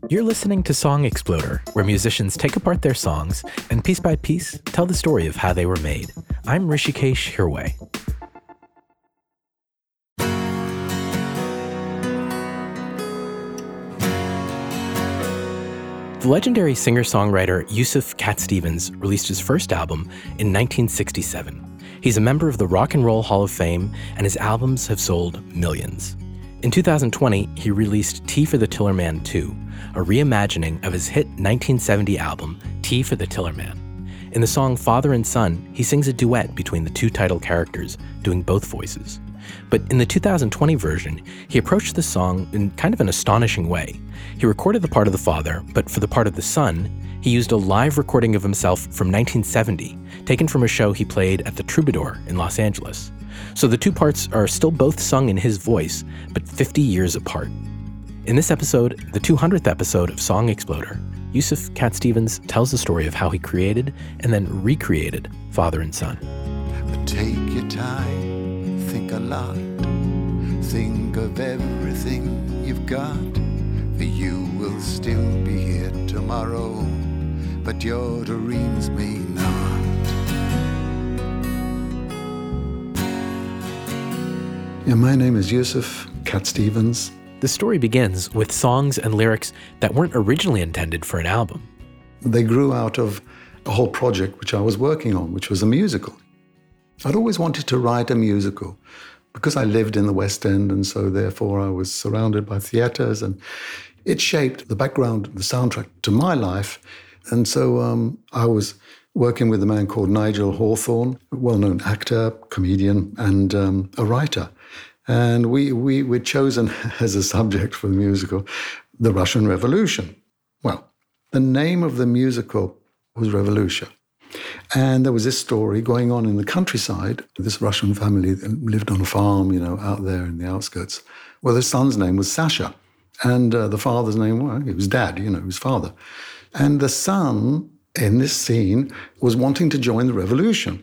You're listening to Song Exploder, where musicians take apart their songs and piece by piece tell the story of how they were made. I'm Rishikesh Hirway. The legendary singer-songwriter Yusuf Cat Stevens released his first album in 1967. He's a member of the Rock and Roll Hall of Fame, and his albums have sold millions. In 2020, he released Tea for the Tillerman 2, a reimagining of his hit 1970 album, Tea for the Tillerman. In the song Father and Son, he sings a duet between the two title characters, doing both voices. But in the 2020 version, he approached the song in kind of an astonishing way. He recorded the part of the father, but for the part of the son, he used a live recording of himself from 1970, taken from a show he played at the Troubadour in Los Angeles. So the two parts are still both sung in his voice, but 50 years apart. In this episode, the 200th episode of Song Exploder, Yusuf Cat Stevens tells the story of how he created and then recreated Father and Son. But take your time, think a lot, think of everything you've got. For you will still be here tomorrow, but your dreams may not. Yeah, my name is Yusuf Cat Stevens. The story begins with songs and lyrics that weren't originally intended for an album. They grew out of a whole project which I was working on, which was a musical. I'd always wanted to write a musical because I lived in the West End, and so therefore I was surrounded by theatres, and it shaped the background, the soundtrack to my life. And so I was working with a man called Nigel Hawthorne, a well-known actor, comedian, and a writer. And we'd chosen as a subject for the musical the Russian Revolution. Well, the name of the musical was Revolution. And there was this story going on in the countryside. This Russian family lived on a farm, out there in the outskirts. Well, the son's name was Sasha. And the father's name, well, it was Dad, his father. And the son, in this scene, was wanting to join the revolution.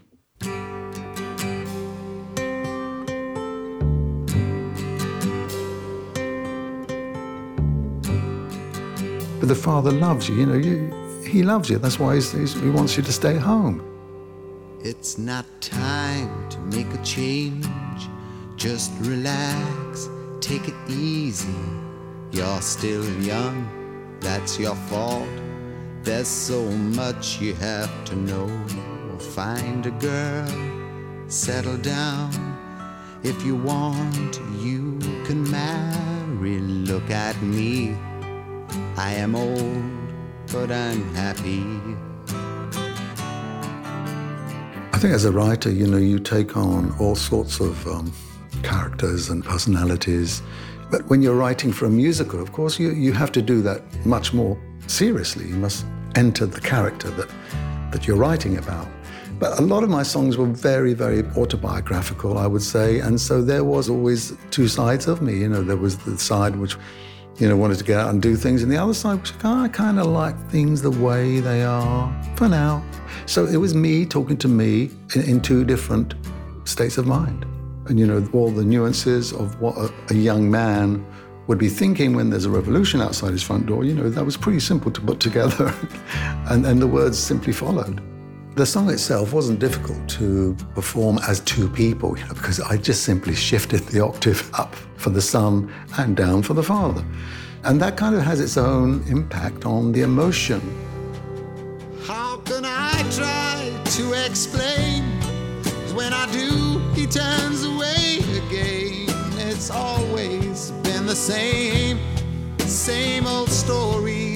But the father loves you, he loves you. That's why he wants you to stay home. It's not time to make a change. Just relax, take it easy. You're still young, that's your fault. There's so much you have to know. Find a girl, settle down. If you want, you can marry. Look at me, I am old, but I'm happy. I think as a writer, you take on all sorts of characters and personalities. But when you're writing for a musical, of course, you have to do that much more seriously. You must enter the character that you're writing about. But a lot of my songs were very, very autobiographical, I would say. And so there was always two sides of me. There was the side which, wanted to get out and do things, and the other side which I kind of like things the way they are for now. So it was me talking to me in two different states of mind. And, all the nuances of what a young man would be thinking when there's a revolution outside his front door, that was pretty simple to put together. and the words simply followed. The song itself wasn't difficult to perform as two people, because I just simply shifted the octave up for the son and down for the father. And that kind of has its own impact on the emotion. How can I try to explain? 'Cause when I do, he turns away again. It's always been the same old story.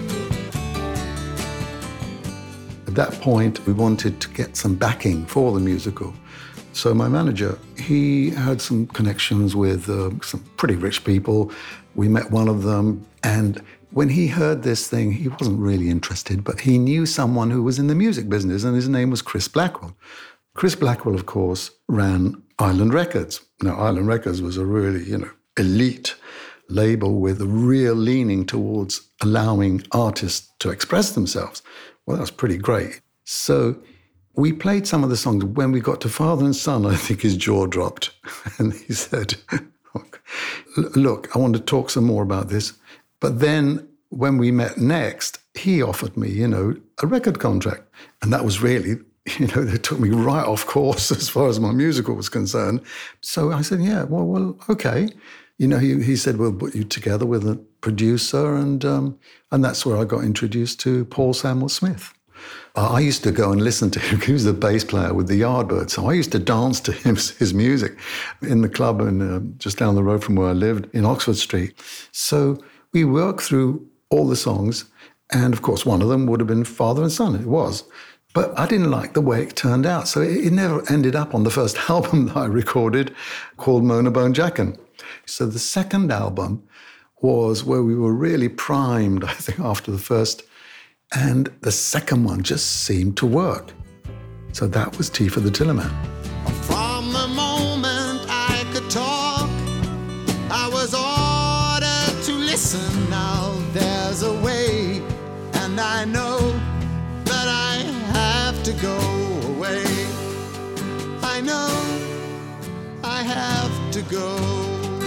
At that point, we wanted to get some backing for the musical. So my manager, he had some connections with some pretty rich people. We met one of them, and when he heard this thing, he wasn't really interested, but he knew someone who was in the music business, and his name was Chris Blackwell. Chris Blackwell, of course, ran Island Records. Now, Island Records was a really, elite label with a real leaning towards allowing artists to express themselves. Well, that was pretty great. So we played some of the songs. When we got to Father and Son, I think his jaw dropped. And he said, look, I want to talk some more about this. But then when we met next, he offered me, a record contract. And that was really, they took me right off course as far as my musical was concerned. So I said, yeah, well, okay. He said, we'll put you together with a producer. And that's where I got introduced to Paul Samuel Smith. I used to go and listen to him. He was the bass player with the Yardbirds. So I used to dance to his music in the club and just down the road from where I lived in Oxford Street. So we worked through all the songs. And, of course, one of them would have been Father and Son. It was. But I didn't like the way it turned out. So it never ended up on the first album that I recorded called Mona Bone Jackin. So the second album was where we were really primed, I think, after the first. And the second one just seemed to work. So that was Tea for the Tillerman. From the moment I could talk, I was ordered to listen. Now there's a way, and I know that I have to go away. I know I have to go.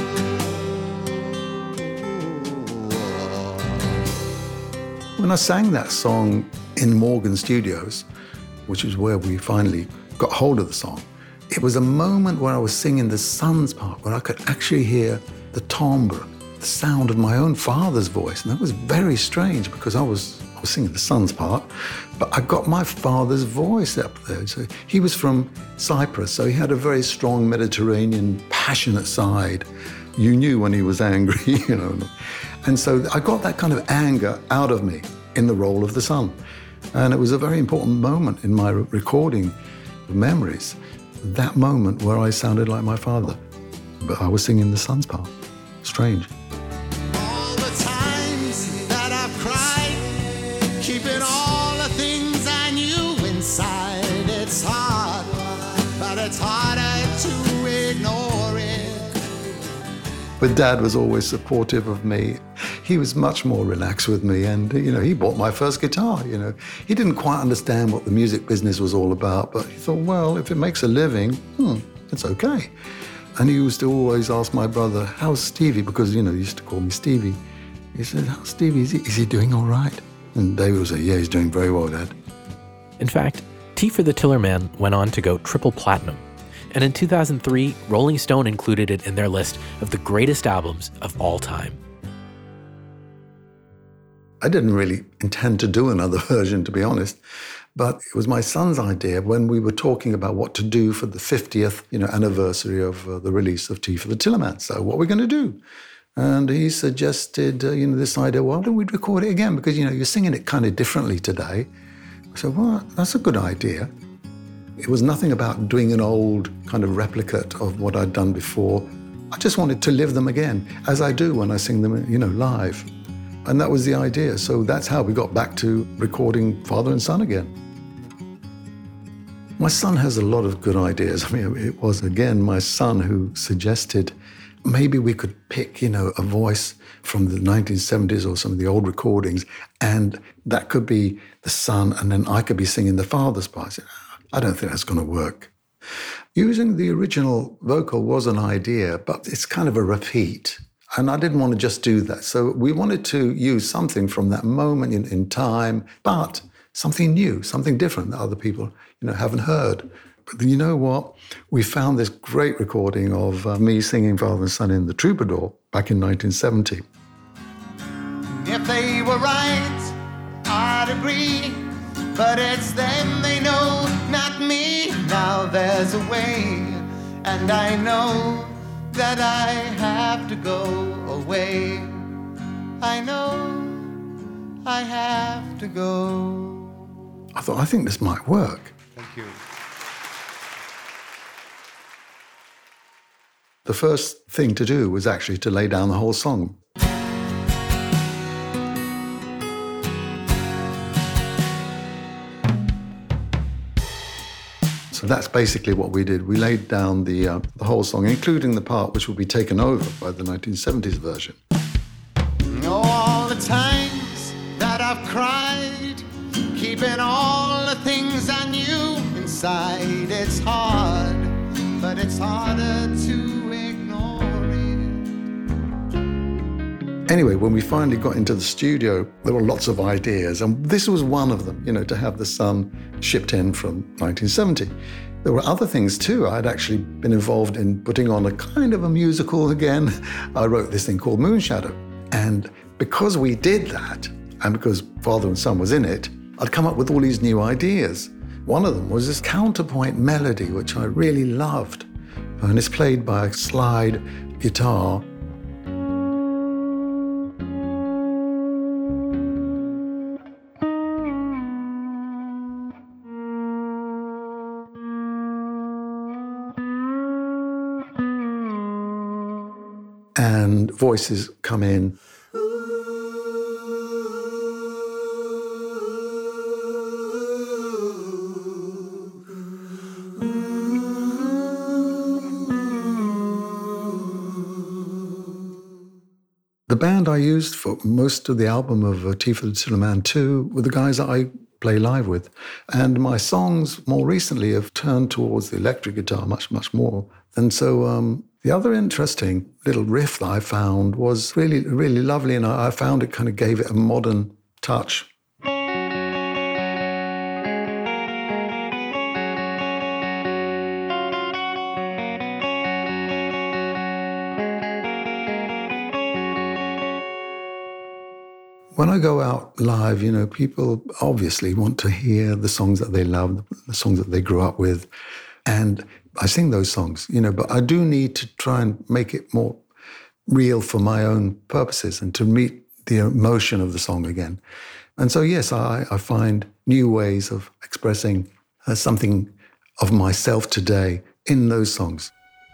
When I sang that song in Morgan Studios, which is where we finally got hold of the song, it was a moment where I was singing the Son's part, where I could actually hear the timbre, the sound of my own father's voice. And that was very strange because I was singing the Son's part, but I got my father's voice up there. So he was from Cyprus, so he had a very strong Mediterranean, passionate side. You knew when he was angry, And so I got that kind of anger out of me in the role of the son. And it was a very important moment in my recording of memories, that moment where I sounded like my father, but I was singing the son's part. Strange. All the times that I've cried, keeping all the things I knew inside, it's hard, but it's harder to ignore it. But Dad was always supportive of me. He was much more relaxed with me, and he bought my first guitar. He didn't quite understand what the music business was all about, but he thought, well, if it makes a living, it's okay. And he used to always ask my brother, how's Stevie? Because he used to call me Stevie. He said, how's Stevie? Is he doing all right? And David would say, yeah, he's doing very well, Dad. In fact, Tea for the Tillerman went on to go triple platinum. And in 2003, Rolling Stone included it in their list of the greatest albums of all time. I didn't really intend to do another version, to be honest, but it was my son's idea when we were talking about what to do for the 50th anniversary of the release of Tea for the Tillerman. So what are we going to do? And he suggested, this idea, why don't we record it again? Because, you're singing it kind of differently today. I said, well, that's a good idea. It was nothing about doing an old kind of replicate of what I'd done before. I just wanted to live them again, as I do when I sing them, live. And that was the idea. So that's how we got back to recording Father and Son again. My son has a lot of good ideas. It was, again, my son who suggested maybe we could pick, a voice from the 1970s or some of the old recordings, and that could be the son, and then I could be singing the father's part. I said, I don't think that's going to work. Using the original vocal was an idea, but it's kind of a repeat. And I didn't want to just do that. So we wanted to use something from that moment in time, but something new, something different that other people, haven't heard. But you know what? We found this great recording of me singing Father and Son in The Troubadour back in 1970. If they were right, I'd agree. But it's them they know, not me. Now there's a way, and I know that I have to go away. I know I have to go. I thought, I think this might work. Thank you. The first thing to do was actually to lay down the whole song. So that's basically what we did. We laid down the whole song, including the part which will be taken over by the 1970s version. All the times that I've cried, keeping all the things I knew inside, it's hard, but it's harder to ignore it. Anyway, when we finally got into the studio, there were lots of ideas, and this was one of them, to have the Sun shipped in from 1970. There were other things too. I'd actually been involved in putting on a kind of a musical again. I wrote this thing called Moonshadow. And because we did that, and because Father and Son was in it, I'd come up with all these new ideas. One of them was this counterpoint melody, which I really loved. And it's played by a slide guitar. And voices come in. The band I used for most of the album of Tea for the Distant Man 2 were the guys that I play live with. And my songs more recently have turned towards the electric guitar much, much more. And so the other interesting little riff that I found was really, really lovely, and I found it kind of gave it a modern touch. When I go out live, people obviously want to hear the songs that they love, the songs that they grew up with. And I sing those songs, but I do need to try and make it more real for my own purposes and to meet the emotion of the song again. And so, yes, I find new ways of expressing something of myself today in those songs.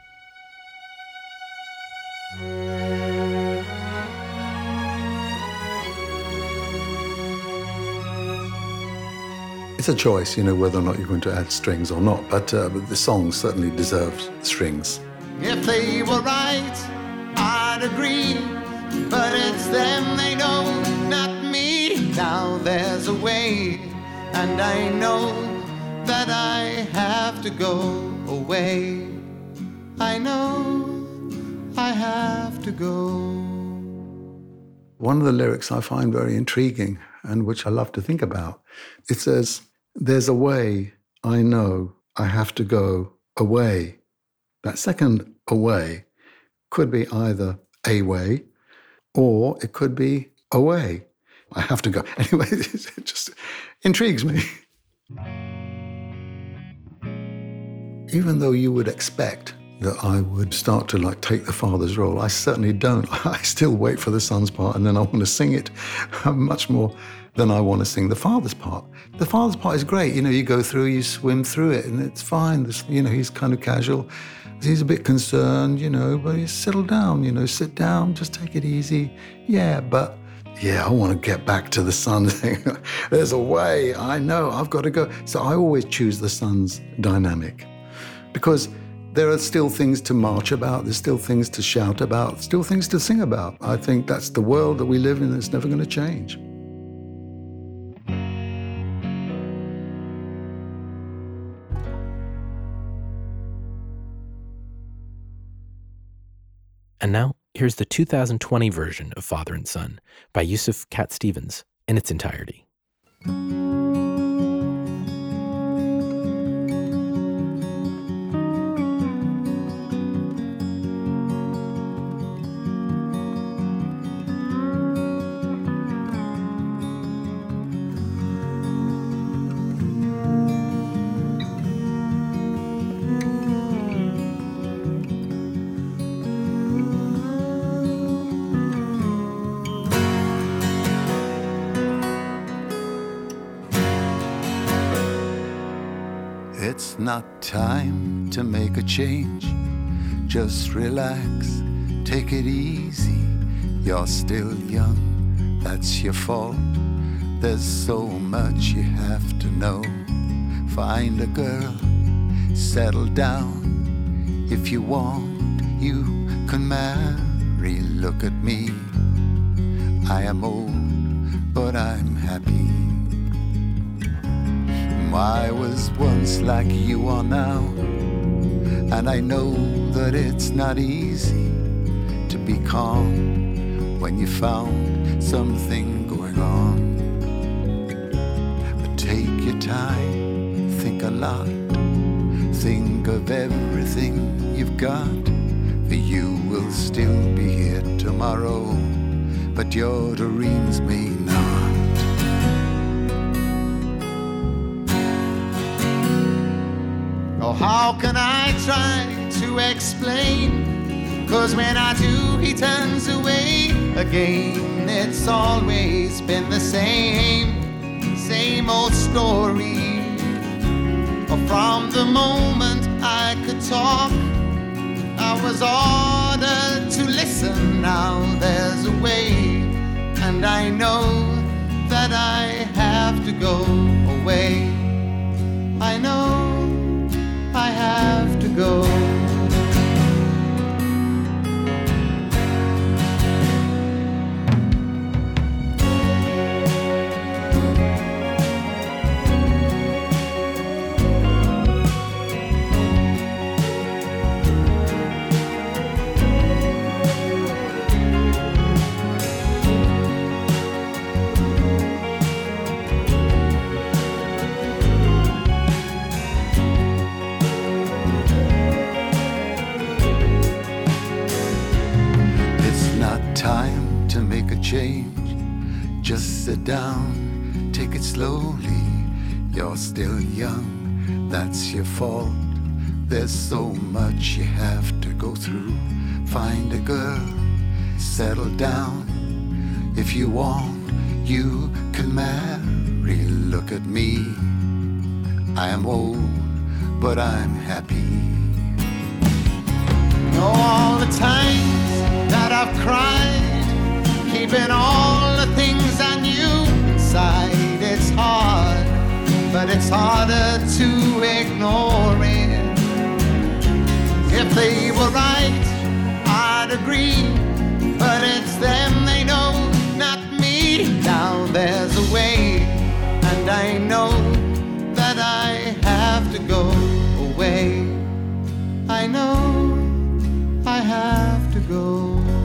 It's a choice, whether or not you're going to add strings or not, but the song certainly deserves strings. If they were right, I'd agree, but it's them they know, not me. Now there's a way, and I know that I have to go away. I know I have to go. One of the lyrics I find very intriguing and which I love to think about, it says, "There's a way, I know, I have to go away." That second away could be either a way or it could be away. I have to go. Anyway, it just intrigues me. Even though you would expect that I would start to take the father's role, I certainly don't. I still wait for the son's part, and then I want to sing it much more than I want to sing the father's part. The father's part is great. You go through, you swim through it, and it's fine. He's kind of casual. He's a bit concerned, but he's settle down, sit down, just take it easy. But I want to get back to the son thing. There's a way, I know, I've got to go. So I always choose the son's dynamic because there are still things to march about, there's still things to shout about, still things to sing about. I think that's the world that we live in that's never going to change. And now, here's the 2020 version of Father and Son by Yusuf Cat Stevens in its entirety. It's not time to make a change. Just relax, take it easy. You're still young, that's your fault. There's so much you have to know. Find a girl, settle down. If you want, you can marry. Look at me, I am old, but I'm happy. I was once like you are now, and I know that it's not easy to be calm when you found something going on. But take your time, think a lot, think of everything you've got. For you will still be here tomorrow, but your dreams may not. Oh, how can I try to explain? 'Cause when I do, he turns away again. It's always been the same old story. From the moment I could talk, I was ordered to listen. Now there's a way, and I know that I have to go away. I know I have to go. Time to make a change. Just sit down, take it slowly. You're still young, that's your fault. There's so much you have to go through. Find a girl, settle down. If you want, you can marry. Look at me, I am old, but I'm happy. Know all the times that I've cried, keeping all the things I knew inside. It's hard, but it's harder to ignore it. If they were right, I'd agree, but it's them they know, not me. Now there's a way, and I know that I have to go away. I know I have to go.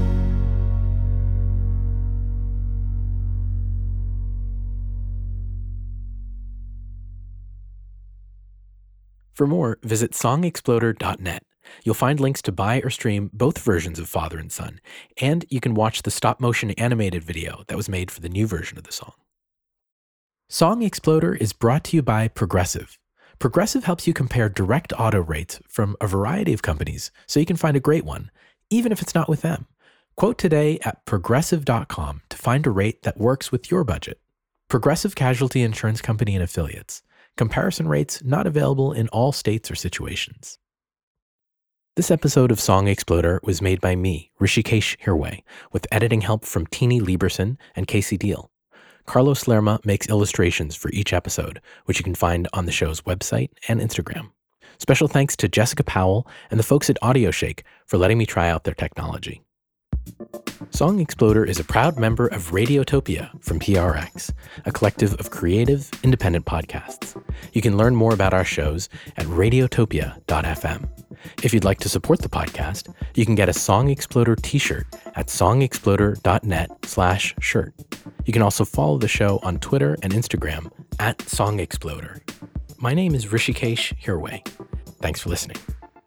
For more, visit songexploder.net. You'll find links to buy or stream both versions of Father and Son, and you can watch the stop-motion animated video that was made for the new version of the song. Song Exploder is brought to you by Progressive. Progressive helps you compare direct auto rates from a variety of companies so you can find a great one, even if it's not with them. Quote today at progressive.com to find a rate that works with your budget. Progressive Casualty Insurance Company and Affiliates. Comparison rates not available in all states or situations. This episode of Song Exploder was made by me, Rishikesh Hirway, with editing help from Teeny Lieberson and Casey Deal. Carlos Lerma makes illustrations for each episode, which you can find on the show's website and Instagram. Special thanks to Jessica Powell and the folks at AudioShake for letting me try out their technology. Song Exploder is a proud member of Radiotopia from PRX, a collective of creative, independent podcasts. You can learn more about our shows at radiotopia.fm. If you'd like to support the podcast, you can get a Song Exploder t-shirt at songexploder.net/shirt. You can also follow the show on Twitter and Instagram at Song Exploder. My name is Rishikesh Hirway. Thanks for listening.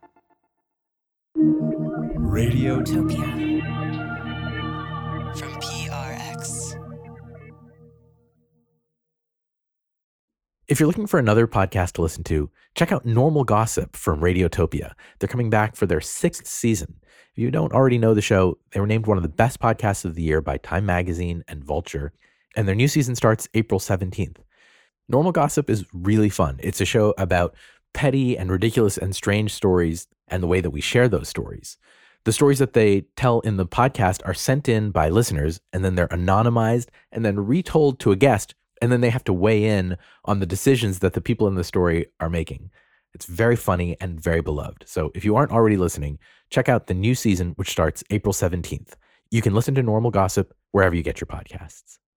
Radiotopia from PRX. If you're looking for another podcast to listen to, check out Normal Gossip from Radiotopia. They're coming back for their 6th season. If you don't already know the show, they were named one of the best podcasts of the year by Time Magazine and Vulture, and their new season starts April 17th. Normal Gossip is really fun. It's a show about petty and ridiculous and strange stories and the way that we share those stories. The stories that they tell in the podcast are sent in by listeners, and then they're anonymized and then retold to a guest, and then they have to weigh in on the decisions that the people in the story are making. It's very funny and very beloved. So if you aren't already listening, check out the new season, which starts April 17th. You can listen to Normal Gossip wherever you get your podcasts.